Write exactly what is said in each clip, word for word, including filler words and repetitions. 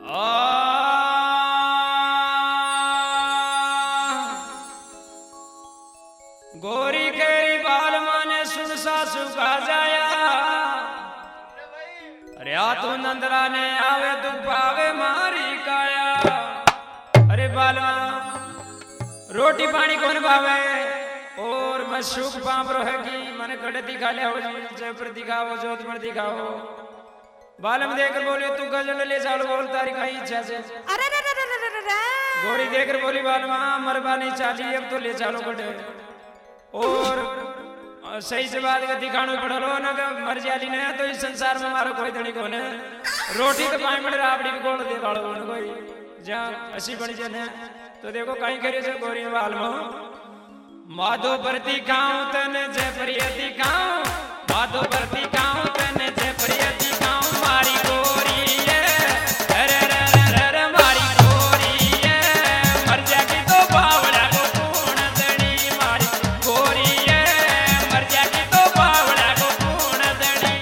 गोरी केरी बाल माने सुन सासू का जाया। अरे आ तू नंदरा ने आवे तू पावे मारी काया। अरे बाला रोटी पानी कौन भावे और मैं सुख पाप रहेगी मैंने कड़े दिखा लिया हो जयपुर दिखाओ जोधपुर दिखाओ। बालम देखकर बोलियो तू गजल ले चल बोल तारी कहीं इच्छा से। अरे रे रे रे रे रे रे। गोरी देखकर बोली बालमा मरबा नहीं चाली अब तो ले चलो कटे और सही से बात का दिखानो पड़ो ना मर जाली ने तो इस संसार में हमारा कोई धनी कोने रोटी तो पाए मिल राबड़ी भी गोल दे बाड़ो न कोई जहाँ ऐसी बनी जने तो देखो कहीं करे से गोरी बालमा माधो प्रति गाँव तन जय प्रियति गाँव माधो प्रति गाँव तन जय प्रियति गाँव मारी गोरी है अरे रे रे रे मारी गोरी है मर जागी तो बावड़ा को पूर्ण दड़ी मारी गोरी है मर जागी तो बावड़ा को पूर्ण दड़ी।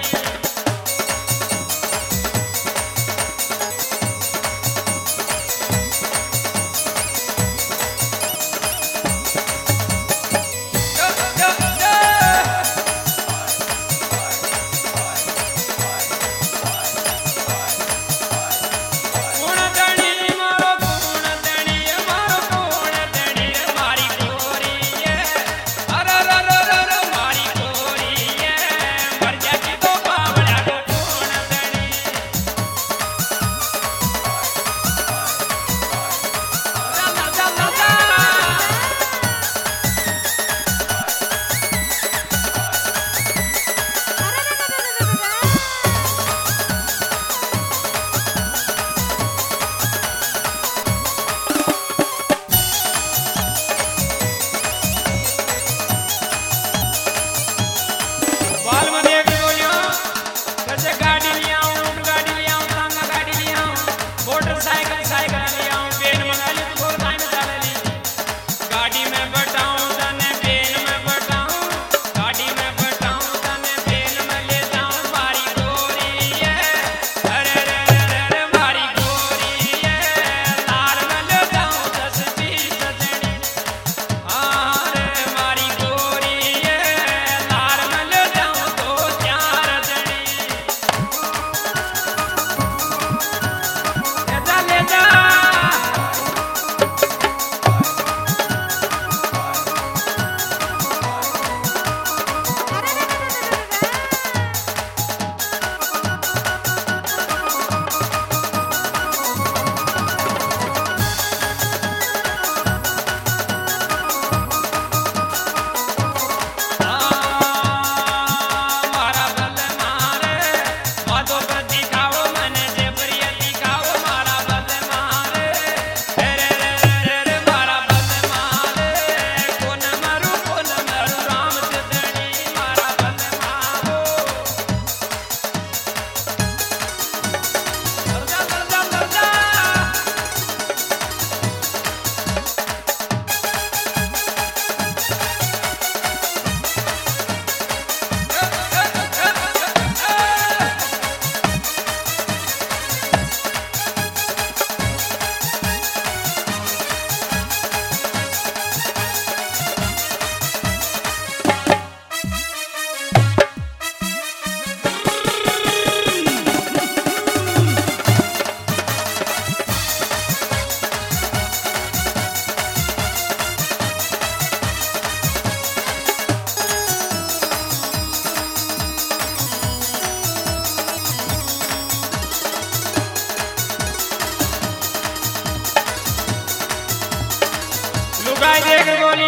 देख बोली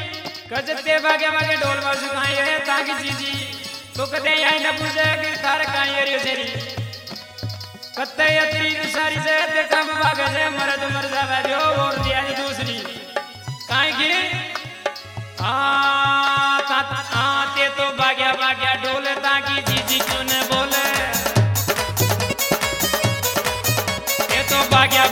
कजते भागे भागे ढोल बाजू कहां है ताकि जीजी तो कदे यही न पूछे कि तार कहां है रे सेरी कत्ते यत्री सारी से ते कम भागे से मरद मर जावे जो और दिया दूसरी काहे की आ ता आ ते तो भाग्या भाग्या ढोल ताकि जीजी क्यों न बोले ये तो भाग्या